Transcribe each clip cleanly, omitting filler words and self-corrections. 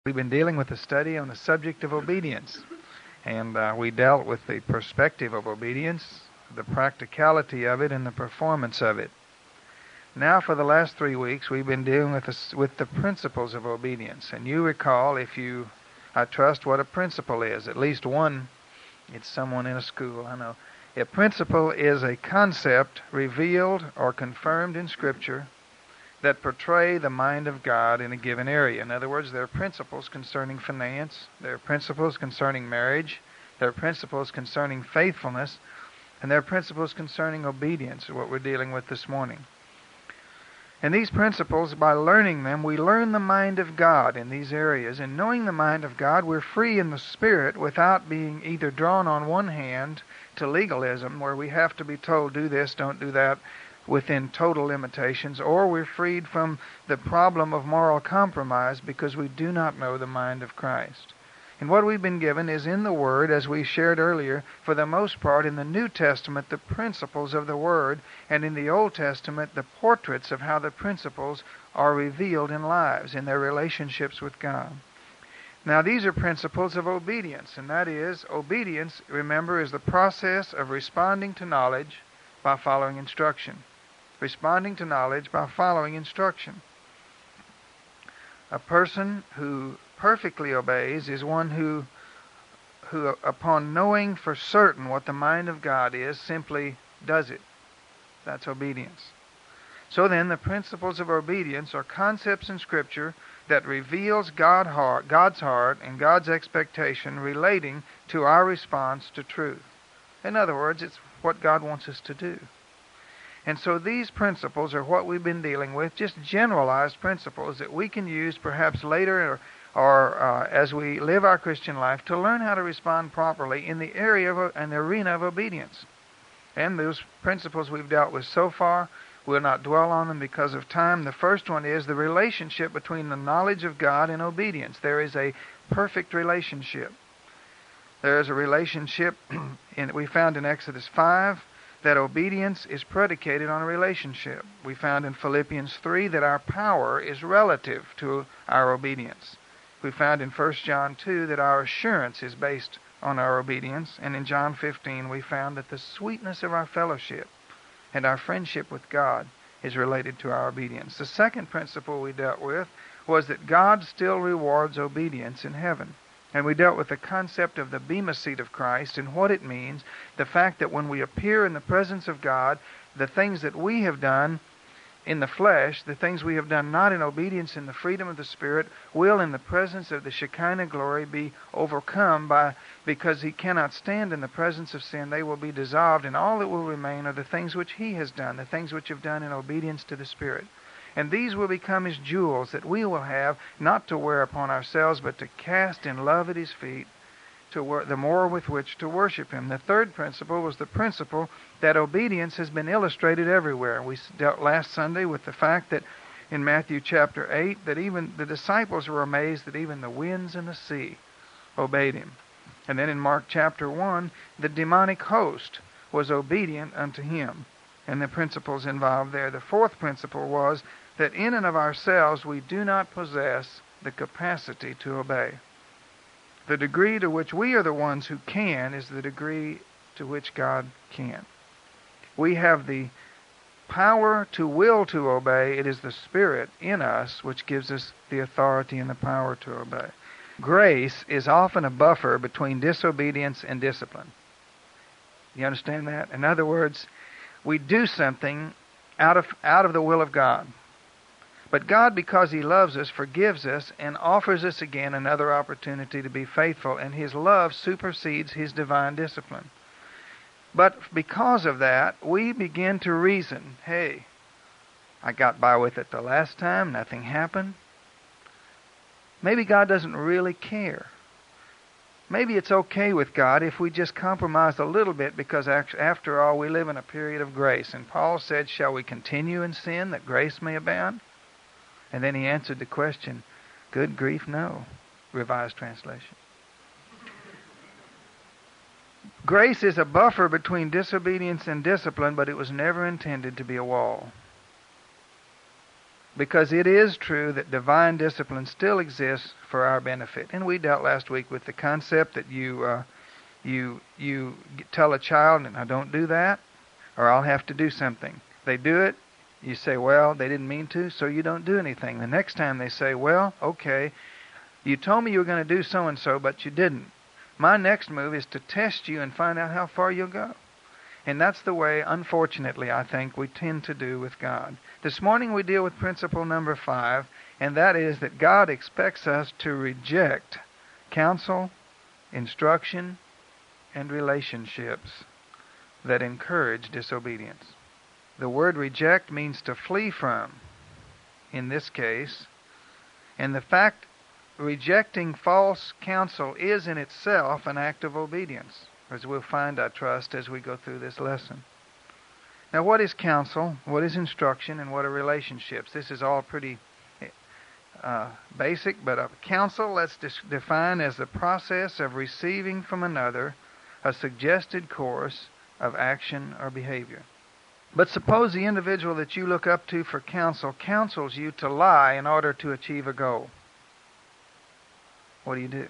We've been dealing with a study on the subject of obedience, and we dealt with the perspective of obedience, the practicality of it, and the performance of it. Now, for the last 3 weeks, we've been dealing with the principles of obedience. And you recall, I trust, what a principle is. At least one, it's someone in a school, I know. A principle is a concept revealed or confirmed in Scripture that portray the mind of God in a given area. In other words, there are principles concerning finance, there are principles concerning marriage, there are principles concerning faithfulness, and there are principles concerning obedience, what we're dealing with this morning. And these principles, by learning them, we learn the mind of God in these areas. And knowing the mind of God, we're free in the Spirit without being either drawn on one hand to legalism, where we have to be told, do this, don't do that, within total limitations, or we're freed from the problem of moral compromise because we do not know the mind of Christ. And what we've been given is in the Word, as we shared earlier, for the most part in the New Testament, the principles of the Word, and in the Old Testament, the portraits of how the principles are revealed in lives, in their relationships with God. Now, these are principles of obedience, and that is, obedience, remember, is the process of responding to knowledge by following instruction. Responding to knowledge by following instruction. A person who perfectly obeys is one who upon knowing for certain what the mind of God is, simply does it. That's obedience. So then, the principles of obedience are concepts in Scripture that reveals God's heart and God's expectation relating to our response to truth. In other words, it's what God wants us to do. And so these principles are what we've been dealing with, just generalized principles that we can use perhaps later or as we live our Christian life to learn how to respond properly in the area and the arena of obedience. And those principles we've dealt with so far, we'll not dwell on them because of time. The first one is the relationship between the knowledge of God and obedience. There is a perfect relationship. There is a relationship we found in Exodus 5 that obedience is predicated on a relationship. We found in Philippians 3 that our power is relative to our obedience. We found in 1 John 2 that our assurance is based on our obedience. And in John 15 we found that the sweetness of our fellowship and our friendship with God is related to our obedience. The second principle we dealt with was that God still rewards obedience in heaven. And we dealt with the concept of the bema seat of Christ and what it means, the fact that when we appear in the presence of God, the things that we have done in the flesh, the things we have done not in obedience in the freedom of the Spirit, will in the presence of the Shekinah glory be overcome because He cannot stand in the presence of sin. They will be dissolved, and all that will remain are the things which He has done, the things which have done in obedience to the Spirit. And these will become His jewels that we will have, not to wear upon ourselves, but to cast in love at His feet, the more with which to worship Him. The third principle was the principle that obedience has been illustrated everywhere. We dealt last Sunday with the fact that in Matthew chapter 8, that even the disciples were amazed that even the winds and the sea obeyed Him. And then in Mark chapter 1, the demonic host was obedient unto Him, and the principles involved there. The fourth principle was that in and of ourselves we do not possess the capacity to obey. The degree to which we are the ones who can is the degree to which God can. We have the power to will to obey. It is the Spirit in us which gives us the authority and the power to obey. Grace is often a buffer between disobedience and discipline. You understand that? In other words, we do something out of the will of God. But God, because He loves us, forgives us and offers us again another opportunity to be faithful, and His love supersedes His divine discipline. But because of that, we begin to reason, hey, I got by with it the last time, nothing happened. Maybe God doesn't really care. Maybe it's okay with God if we just compromise a little bit, because after all, we live in a period of grace. And Paul said, shall we continue in sin that grace may abound? And then he answered the question, good grief, no. Revised Translation. Grace is a buffer between disobedience and discipline, but it was never intended to be a wall. because it is true that divine discipline still exists for our benefit. And we dealt last week with the concept that you tell a child, "Now don't do that, or I'll have to do something." They do it. You say, "Well, they didn't mean to," so you don't do anything. The next time they say, "Well, okay, you told me you were going to do so-and-so, but you didn't. My next move is to test you and find out how far you'll go." And that's the way, unfortunately, I think we tend to do with God. This morning we deal with principle number 5, and that is that God expects us to reject counsel, instruction, and relationships that encourage disobedience. The word reject means to flee from, in this case, and the fact rejecting false counsel is in itself an act of obedience, as we'll find, I trust, as we go through this lesson. Now, what is counsel? What is instruction? And what are relationships? This is all pretty basic, but counsel, let's define as the process of receiving from another a suggested course of action or behavior. But suppose the individual that you look up to for counsel counsels you to lie in order to achieve a goal. What do?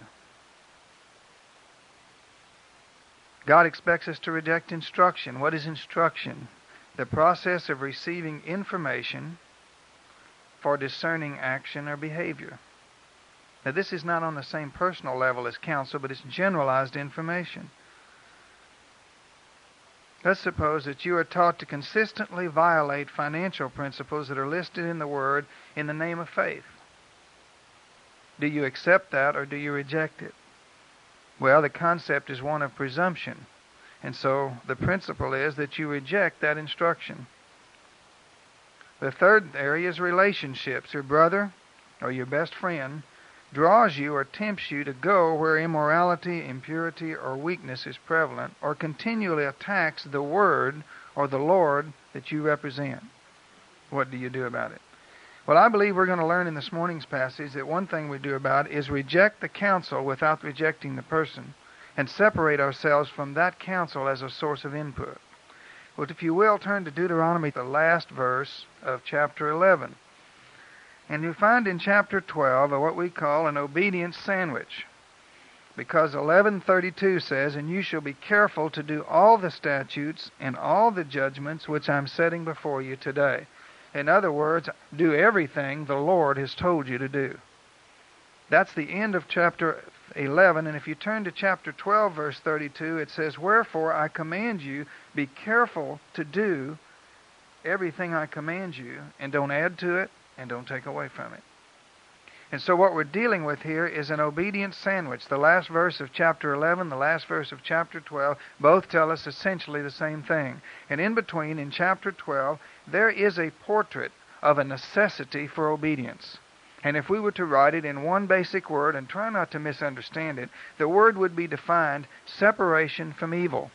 God expects us to reject instruction. What is instruction? The process of receiving information for discerning action or behavior. Now, this is not on the same personal level as counsel, but it's generalized information. Let's suppose that you are taught to consistently violate financial principles that are listed in the Word in the name of faith. Do you accept that or do you reject it? Well, the concept is one of presumption. And so the principle is that you reject that instruction. The third area is relationships. Your brother or your best friend draws you or tempts you to go where immorality, impurity, or weakness is prevalent, or continually attacks the Word or the Lord that you represent. What do you do about it? Well, I believe we're going to learn in this morning's passage that one thing we do about it is reject the counsel without rejecting the person, and separate ourselves from that counsel as a source of input. Well, if you will, turn to Deuteronomy, the last verse of chapter 11. And you find in chapter 12 what we call an obedience sandwich. Because 11:32 says, "And you shall be careful to do all the statutes and all the judgments which I'm setting before you today." In other words, do everything the Lord has told you to do. That's the end of chapter 11. And if you turn to chapter 12, verse 32, it says, "Wherefore I command you, be careful to do everything I command you, and don't add to it, and don't take away from it." And so what we're dealing with here is an obedience sandwich. The last verse of chapter 11, the last verse of chapter 12, both tell us essentially the same thing. And in between, in chapter 12, there is a portrait of a necessity for obedience. And if we were to write it in one basic word, and try not to misunderstand it, the word would be defined separation from evil.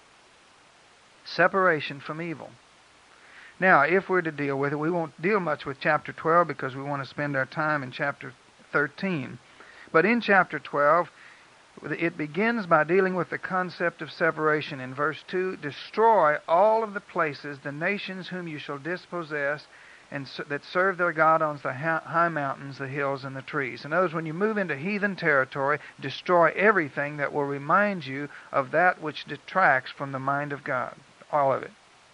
Separation from evil. Now, if we're to deal with it, we won't deal much with chapter 12 because we want to spend our time in chapter 13. But in chapter 12, it begins by dealing with the concept of separation. In verse 2, "Destroy all of the places, the nations whom you shall dispossess, and that serve their God on the high mountains, the hills, and the trees." In other words, when you move into heathen territory, destroy everything that will remind you of that which detracts from the mind of God. All of it.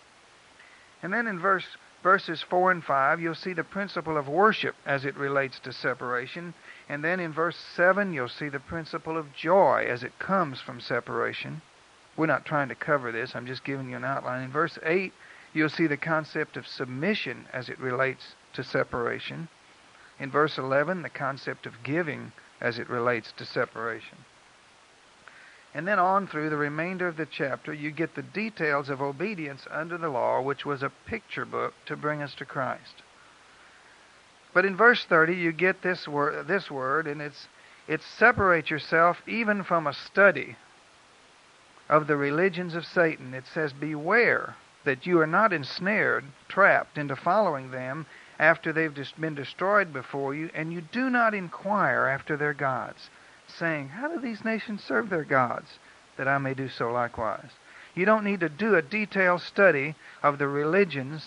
And then in verses 4 and 5, you'll see the principle of worship as it relates to separation. And then in verse 7, you'll see the principle of joy as it comes from separation. We're not trying to cover this. I'm just giving you an outline. In verse 8, you'll see the concept of submission as it relates to separation. In verse 11, the concept of giving as it relates to separation. And then on through the remainder of the chapter, you get the details of obedience under the law, which was a picture book to bring us to Christ. But in verse 30, you get this word, and it's separate yourself even from a study of the religions of Satan. It says, "Beware that you are not ensnared, trapped into following them after they've been destroyed before you, and you do not inquire after their gods, saying, how do these nations serve their gods, that I may do so likewise?" You don't need to do a detailed study of the religions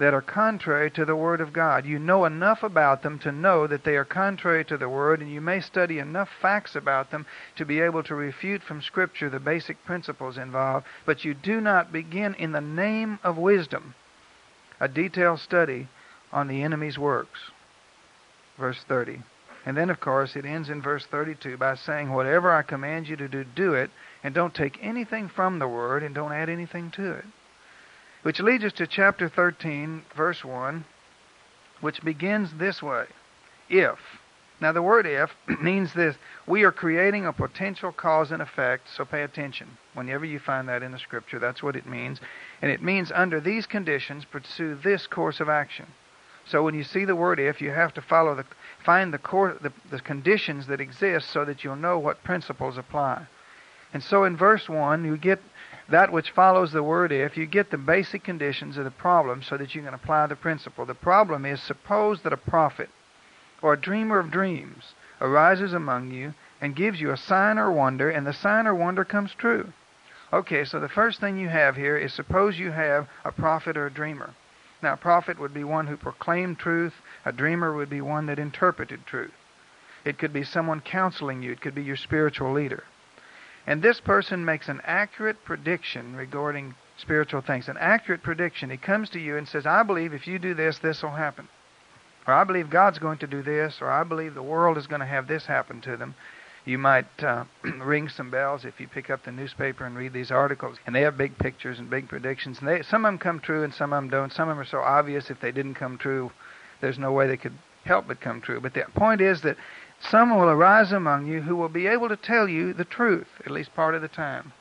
that are contrary to the Word of God. You know enough about them to know that they are contrary to the Word, and you may study enough facts about them to be able to refute from Scripture the basic principles involved, but you do not begin in the name of wisdom a detailed study on the enemy's works. Verse 30. And then, of course, it ends in verse 32 by saying, whatever I command you to do, do it, and don't take anything from the Word, and don't add anything to it. Which leads us to chapter 13, verse 1, which begins this way. If. Now, the word if means this. We are creating a potential cause and effect, so pay attention. Whenever you find that in the Scripture, that's what it means. And it means under these conditions, pursue this course of action. So when you see the word if, you have to find the conditions that exist so that you'll know what principles apply. And so in verse 1, you get that which follows the word if. You get the basic conditions of the problem so that you can apply the principle. The problem is, suppose that a prophet or a dreamer of dreams arises among you and gives you a sign or wonder, and the sign or wonder comes true. Okay, so the first thing you have here is, suppose you have a prophet or a dreamer. Now, a prophet would be one who proclaimed truth. A dreamer would be one that interpreted truth. It could be someone counseling you. It could be your spiritual leader. And this person makes an accurate prediction regarding spiritual things. An accurate prediction. He comes to you and says, I believe if you do this, this will happen. Or I believe God's going to do this. Or I believe the world is going to have this happen to them. You might ring some bells if you pick up the newspaper and read these articles. And they have big pictures and big predictions. And some of them come true and some of them don't. Some of them are so obvious if they didn't come true, there's no way they could help but come true. But the point is that someone will arise among you who will be able to tell you the truth, at least part of the time.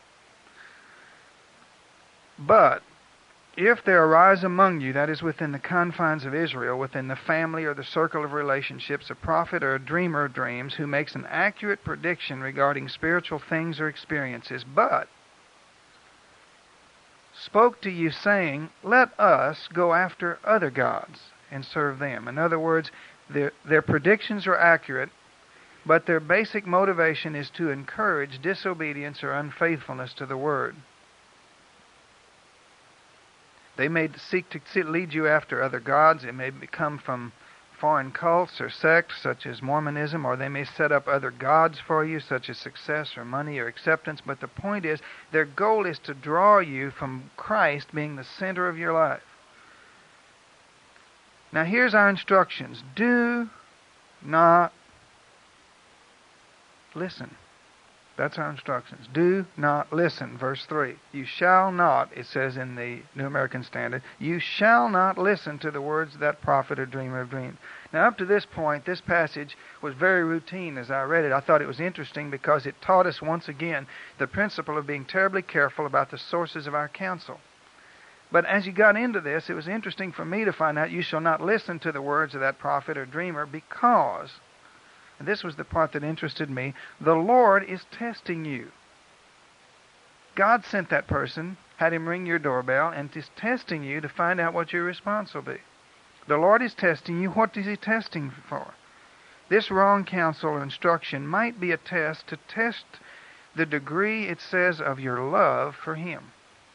But if there arise among you, that is within the confines of Israel, within the family or the circle of relationships, a prophet or a dreamer of dreams who makes an accurate prediction regarding spiritual things or experiences, but spoke to you saying, let us go after other gods and serve them. In other words, their predictions are accurate, but their basic motivation is to encourage disobedience or unfaithfulness to the Word. They may seek to lead you after other gods. It may come from foreign cults or sects such as Mormonism, or they may set up other gods for you such as success or money or acceptance. But the point is, their goal is to draw you from Christ being the center of your life. Now here's our instructions. Do not listen. That's our instructions. Do not listen. Verse 3. You shall not, it says in the New American Standard, you shall not listen to the words of that prophet or dreamer of dreams. Now up to this point, this passage was very routine as I read it. I thought it was interesting because it taught us once again the principle of being terribly careful about the sources of our counsel. But as you got into this, it was interesting for me to find out you shall not listen to the words of that prophet or dreamer because, and this was the part that interested me, the Lord is testing you. God sent that person, had him ring your doorbell, and is testing you to find out what your response will be. The Lord is testing you. What is he testing for? This wrong counsel or instruction might be a test to test the degree, it says, of your love for him.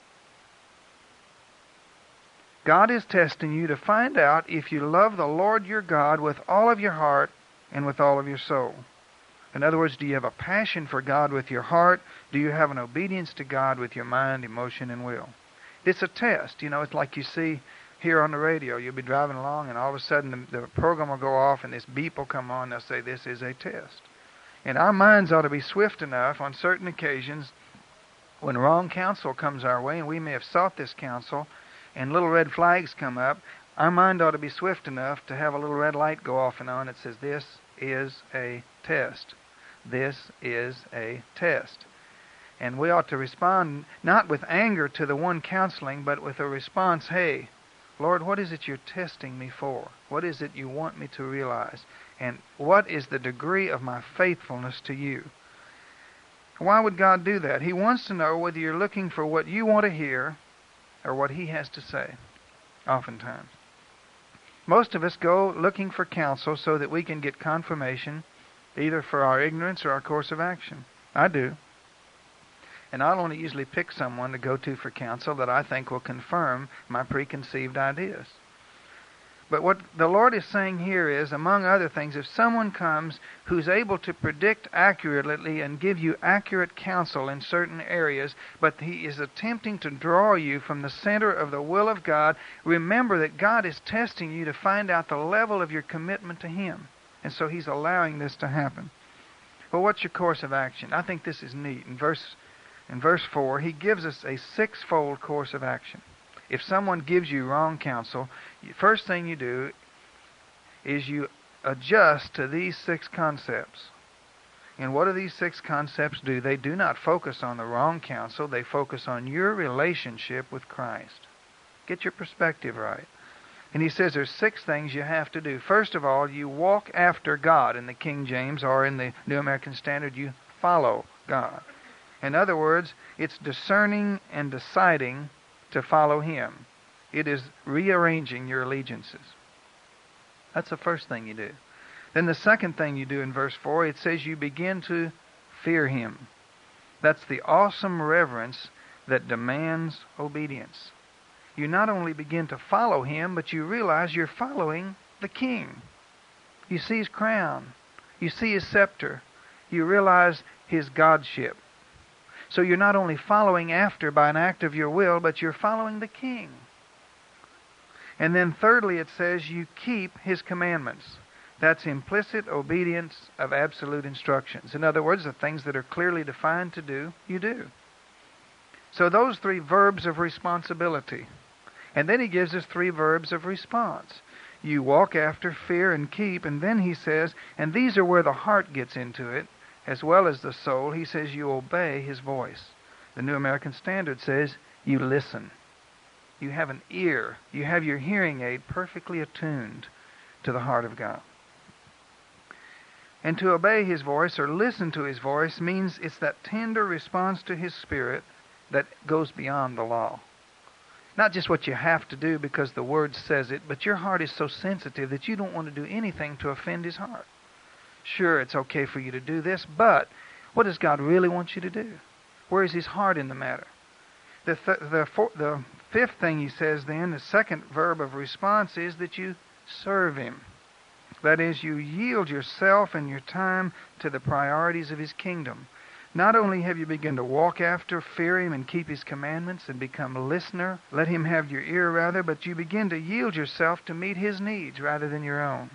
God is testing you to find out if you love the Lord your God with all of your heart and with all of your soul. In other words, do you have a passion for God with your heart? Do you have an obedience to God with your mind, emotion, and will? It's a test. You know, it's like you see here on the radio. You'll be driving along and all of a sudden the program will go off and this beep will come on. They'll say, this is a test. And our minds ought to be swift enough on certain occasions when wrong counsel comes our way, and we may have sought this counsel, and little red flags come up. Our mind ought to be swift enough to have a little red light go off and on. It says, this is a test. This is a test. And we ought to respond not with anger to the one counseling, but with a response, hey, Lord, what is it you're testing me for? What is it you want me to realize? And what is the degree of my faithfulness to you? Why would God do that? He wants to know whether you're looking for what you want to hear or what he has to say, oftentimes. Most of us go looking for counsel so that we can get confirmation either for our ignorance or our course of action. I do. And I'll only usually pick someone to go to for counsel that I think will confirm my preconceived ideas. But what the Lord is saying here is, among other things, if someone comes who's able to predict accurately and give you accurate counsel in certain areas, but he is attempting to draw you from the center of the will of God, remember that God is testing you to find out the level of your commitment to Him. And so He's allowing this to happen. Well, what's your course of action? I think this is neat. In verse 4, He gives us a sixfold course of action. If someone gives you wrong counsel, first thing you do is you adjust to these 6 concepts. And what do these 6 concepts do? They do not focus on the wrong counsel. They focus on your relationship with Christ. Get your perspective right. And he says there's 6 things you have to do. First of all, you walk after God. In the King James or in the New American Standard, you follow God. In other words, it's discerning and deciding to follow Him. It is rearranging your allegiances. That's the first thing you do. Then the second thing you do in verse 4, it says you begin to fear Him. That's the awesome reverence that demands obedience. You not only begin to follow Him, but you realize you're following the King. You see His crown. You see His scepter. You realize His Godship. So you're not only following after by an act of your will, but you're following the King. And then thirdly, it says you keep His commandments. That's implicit obedience of absolute instructions. In other words, the things that are clearly defined to do, you do. So those 3 verbs of responsibility. And then he gives us 3 verbs of response. You walk after, fear, and keep. And then he says, and these are where the heart gets into it, as well as the soul. He says you obey His voice. The New American Standard says you listen. You have an ear. You have your hearing aid perfectly attuned to the heart of God. And to obey His voice or listen to His voice means it's that tender response to His Spirit that goes beyond the law. Not just what you have to do because the Word says it, but your heart is so sensitive that you don't want to do anything to offend His heart. Sure, it's okay for you to do this, but what does God really want you to do? Where is His heart in the matter? The fifth thing he says then, the second verb of response, is that you serve Him. That is, you yield yourself and your time to the priorities of His kingdom. Not only have you begun to walk after, fear Him, and keep His commandments and become a listener, let Him have your ear rather, but you begin to yield yourself to meet His needs rather than your own.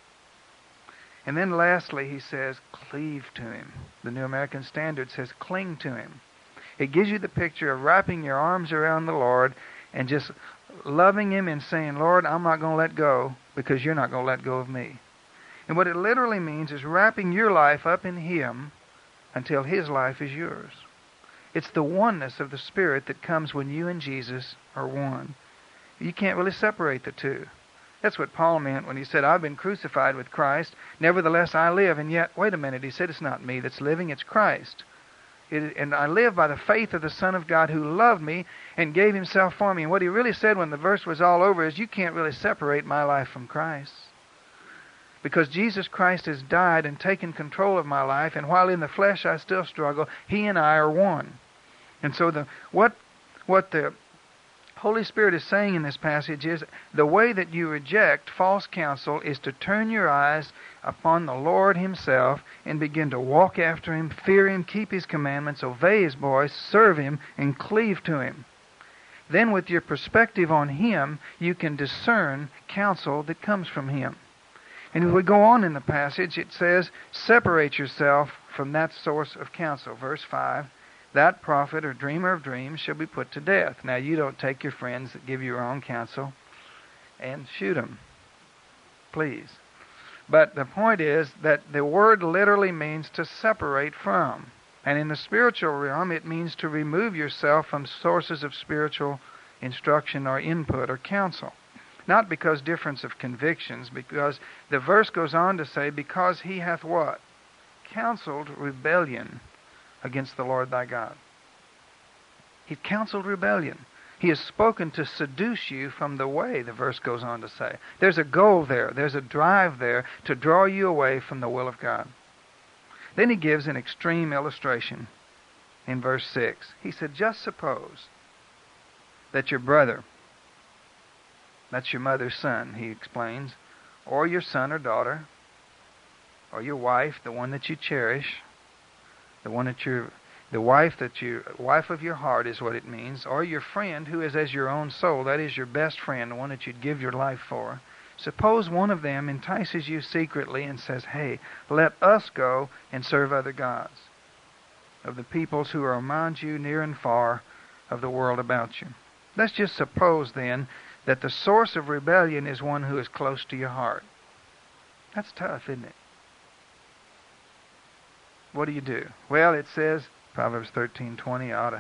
And then lastly, he says, cleave to Him. The New American Standard says, cling to Him. It gives you the picture of wrapping your arms around the Lord and just loving Him and saying, Lord, I'm not going to let go because You're not going to let go of me. And what it literally means is wrapping your life up in Him until His life is yours. It's the oneness of the Spirit that comes when you and Jesus are one. You can't really separate the two. That's what Paul meant when he said, I've been crucified with Christ, nevertheless I live. And yet, wait a minute, he said, it's not me that's living, it's Christ. And I live by the faith of the Son of God who loved me and gave Himself for me. And what he really said when the verse was all over is, you can't really separate my life from Christ. Because Jesus Christ has died and taken control of my life, and while in the flesh I still struggle, He and I are one. And so what the Holy Spirit is saying in this passage is the way that you reject false counsel is to turn your eyes upon the Lord Himself and begin to walk after Him, fear Him, keep His commandments, obey His voice, serve Him, and cleave to Him. Then with your perspective on Him, you can discern counsel that comes from Him. And if we go on in the passage, it says, separate yourself from that source of counsel. Verse 5, that prophet or dreamer of dreams shall be put to death. Now, you don't take your friends that give you wrong counsel and shoot them. Please. But the point is that the word literally means to separate from. And in the spiritual realm, it means to remove yourself from sources of spiritual instruction or input or counsel. Not because difference of convictions, because the verse goes on to say, because he hath what? Counseled rebellion against the Lord thy God. He counseled rebellion. He has spoken to seduce you from the way, the verse goes on to say. There's a goal there. There's a drive there to draw you away from the will of God. Then he gives an extreme illustration in verse 6. He said, just suppose that your brother... That's your mother's son, he explains. Or your son or daughter. Or your wife, the one that you cherish. The wife of your heart is what it means. Or your friend who is as your own soul. That is your best friend, the one that you'd give your life for. Suppose one of them entices you secretly and says, hey, let us go and serve other gods of the peoples who are around you, near and far, of the world about you. Let's just suppose then that the source of rebellion is one who is close to your heart. That's tough, isn't it? What do you do? Well, it says, Proverbs 13:20,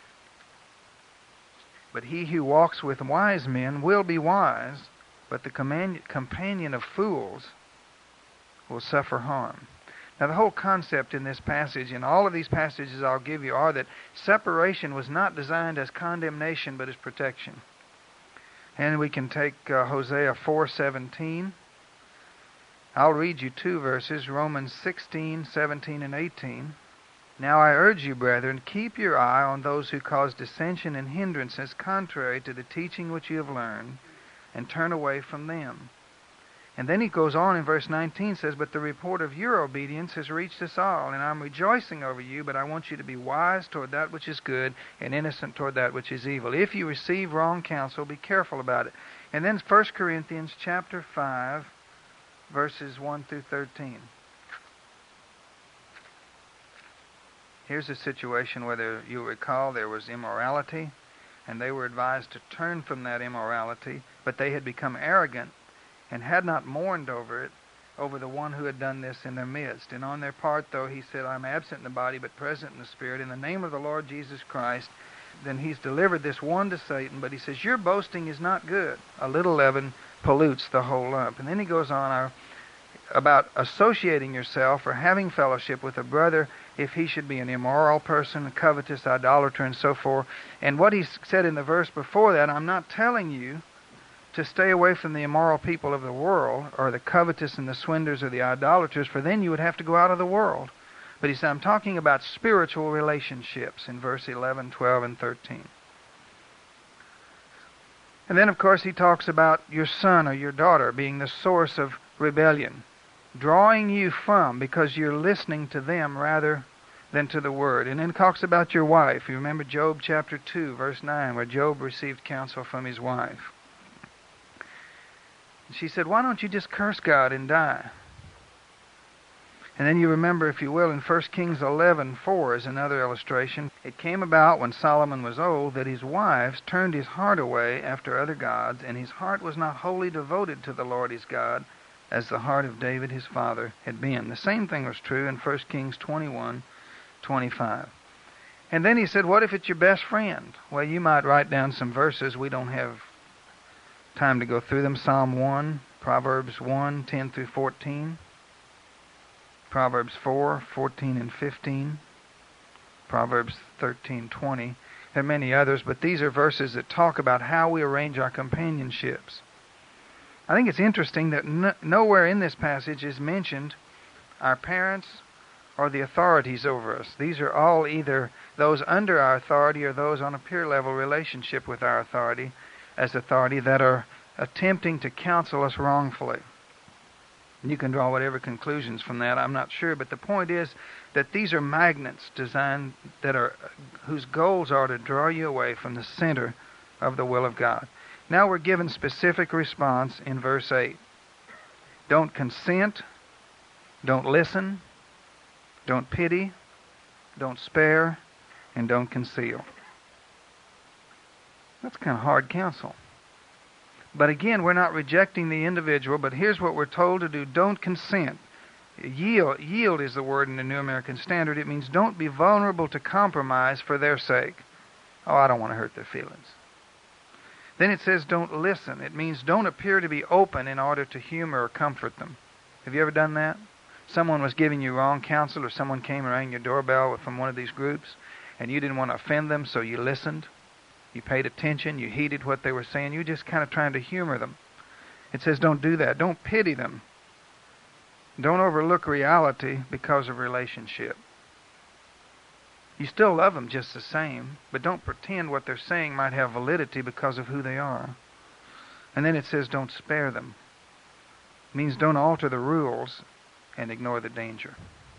but he who walks with wise men will be wise, but the companion of fools will suffer harm. Now, the whole concept in this passage, and all of these passages I'll give you, are that separation was not designed as condemnation, but as protection. And we can take Hosea 4:17. I'll read you two verses, Romans 16:17 and 18. Now I urge you, brethren, keep your eye on those who cause dissension and hindrances contrary to the teaching which you have learned, and turn away from them. And then he goes on in verse 19, says, but the report of your obedience has reached us all, and I'm rejoicing over you, but I want you to be wise toward that which is good, and innocent toward that which is evil. If you receive wrong counsel, be careful about it. And then 1 Corinthians chapter 5, verses 1 through 13. Here's a situation where you recall there was immorality, and they were advised to turn from that immorality, but they had become arrogant and had not mourned over it, over the one who had done this in their midst. And on their part, though, he said, I'm absent in the body, but present in the spirit, in the name of the Lord Jesus Christ. Then he's delivered this one to Satan, but he says, your boasting is not good. A little leaven pollutes the whole lump. And then he goes on about associating yourself or having fellowship with a brother if he should be an immoral person, a covetous, idolater, and so forth. And what he said in the verse before that, I'm not telling you to stay away from the immoral people of the world, or the covetous and the swindlers or the idolaters, for then you would have to go out of the world. But he said, I'm talking about spiritual relationships in verse 11, 12, and 13. And then, of course, he talks about your son or your daughter being the source of rebellion, drawing you from, because you're listening to them rather than to the Word. And then it talks about your wife. You remember Job chapter 2, verse 9, where Job received counsel from his wife. She said, why don't you just curse God and die? And then you remember, if you will, in 1 Kings 11:4 is another illustration. It came about when Solomon was old that his wives turned his heart away after other gods, and his heart was not wholly devoted to the Lord his God, as the heart of David his father had been. The same thing was true in 1 Kings 21:25. And then he said, what if it's your best friend? Well, you might write down some verses. We don't have time to go through them. Psalm 1, Proverbs 1, 10 through 14, Proverbs 4, 14 and 15, Proverbs 13:20. There are many others, but these are verses that talk about how we arrange our companionships. I think it's interesting that nowhere in this passage is mentioned our parents or the authorities over us. These are all either those under our authority or those on a peer level relationship with our authority that are attempting to counsel us wrongfully. You can draw whatever conclusions from that, I'm not sure, but the point is that these are magnets designed whose goals are to draw you away from the center of the will of God. Now we're given specific response in verse 8. Don't consent, don't listen, don't pity, don't spare, and don't conceal. That's kind of hard counsel. But again, we're not rejecting the individual, but here's what we're told to do. Don't consent. Yield is the word in the New American Standard. It means don't be vulnerable to compromise for their sake. Oh, I don't want to hurt their feelings. Then it says don't listen. It means don't appear to be open in order to humor or comfort them. Have you ever done that? Someone was giving you wrong counsel, or someone came and rang your doorbell from one of these groups, and you didn't want to offend them, so you listened. You paid attention, you heeded what they were saying, you were just kind of trying to humor them. It says don't do that. Don't pity them. Don't overlook reality because of relationship. You still love them just the same, but don't pretend what they're saying might have validity because of who they are. And then it says don't spare them. It means don't alter the rules and ignore the danger.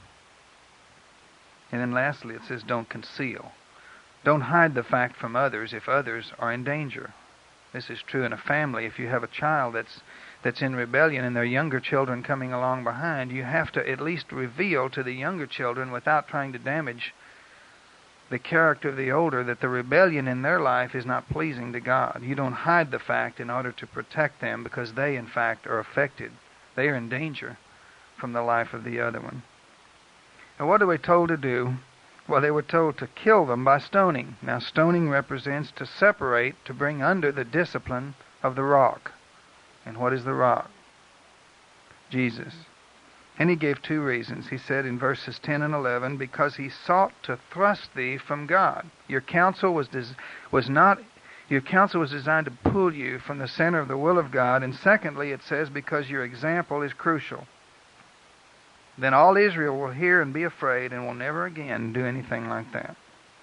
And then lastly, it says don't conceal. Don't hide the fact from others if others are in danger. This is true in a family. If you have a child that's in rebellion and there are younger children coming along behind, you have to at least reveal to the younger children, without trying to damage the character of the older, that the rebellion in their life is not pleasing to God. You don't hide the fact in order to protect them, because they, in fact, are affected. They are in danger from the life of the other one. And what are we told to do? Well, they were told to kill them by stoning. Now, stoning represents to separate, to bring under the discipline of the rock. And what is the rock? Jesus. And he gave two reasons. He said in verses 10 and 11, because he sought to thrust thee from God. Your counsel was designed to pull you from the center of the will of God. And secondly, it says, because your example is crucial. Then all Israel will hear and be afraid and will never again do anything like that.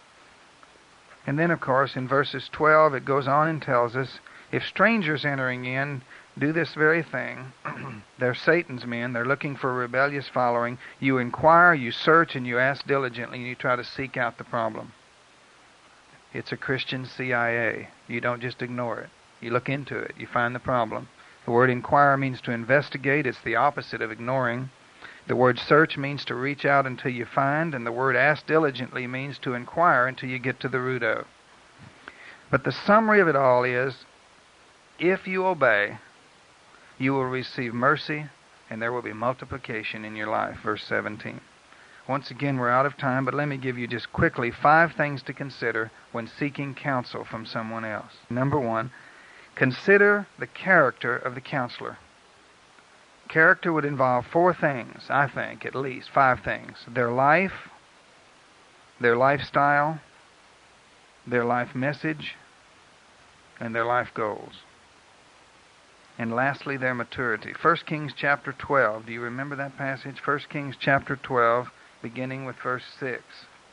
And then, of course, in verses 12, it goes on and tells us, if strangers entering in do this very thing, they're Satan's men, they're looking for a rebellious following, you inquire, you search, and you ask diligently, and you try to seek out the problem. It's a Christian CIA. You don't just ignore it. You look into it. You find the problem. The word inquire means to investigate. It's the opposite of ignoring. The word search means to reach out until you find, and the word ask diligently means to inquire until you get to the root of. But the summary of it all is, if you obey, you will receive mercy, and there will be multiplication in your life. Verse 17. Once again, we're out of time, but let me give you just quickly 5 things to consider when seeking counsel from someone else. Number 1, consider the character of the counselor. Character would involve 4 things, I think, at least 5 things. Their life, their lifestyle, their life message, and their life goals. And lastly, their maturity. 1 Kings chapter 12. Do you remember that passage? 1 Kings chapter 12, beginning with verse 6.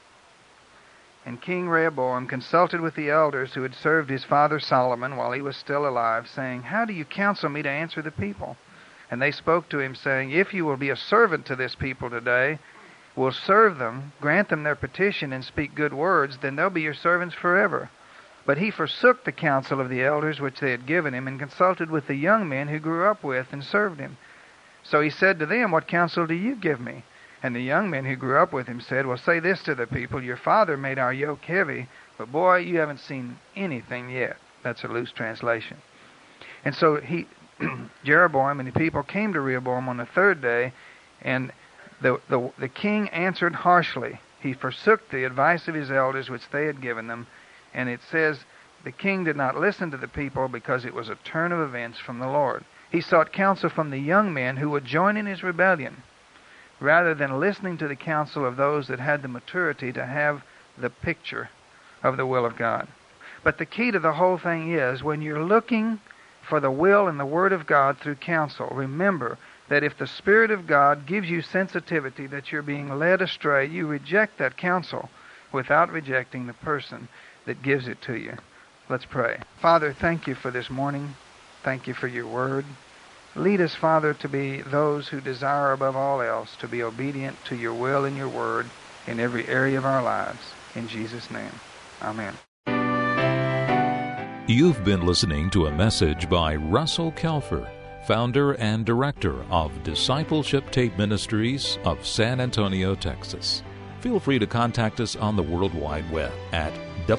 And King Rehoboam consulted with the elders who had served his father Solomon while he was still alive, saying, how do you counsel me to answer the people? And they spoke to him, saying, if you will be a servant to this people today, will serve them, grant them their petition, and speak good words, then they'll be your servants forever. But he forsook the counsel of the elders which they had given him, and consulted with the young men who grew up with and served him. So he said to them, what counsel do you give me? And the young men who grew up with him said, well, say this to the people, your father made our yoke heavy, but boy, you haven't seen anything yet. That's a loose translation. And so Jeroboam and the people came to Rehoboam on the 3rd day, and the king answered harshly. He forsook the advice of his elders which they had given them, and it says the king did not listen to the people because it was a turn of events from the Lord. He sought counsel from the young men who would join in his rebellion, rather than listening to the counsel of those that had the maturity to have the picture of the will of God. But the key to the whole thing is, when you're looking for the will and the Word of God through counsel, remember that if the Spirit of God gives you sensitivity that you're being led astray, you reject that counsel without rejecting the person that gives it to you. Let's pray. Father, thank you for this morning. Thank you for your Word. Lead us, Father, to be those who desire above all else to be obedient to your will and your Word in every area of our lives. In Jesus' name, amen. You've been listening to a message by Russell Kelfer, founder and director of Discipleship Tape Ministries of San Antonio, Texas. Feel free to contact us on the World Wide Web at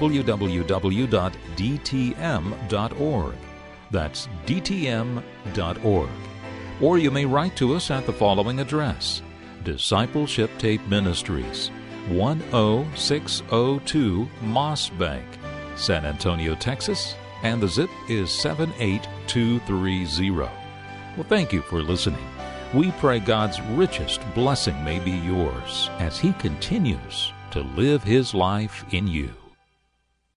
www.dtm.org. That's dtm.org. Or you may write to us at the following address: Discipleship Tape Ministries, 10602 Moss Bank, San Antonio, Texas, and the zip is 78230. Well, thank you for listening. We pray God's richest blessing may be yours as He continues to live His life in you.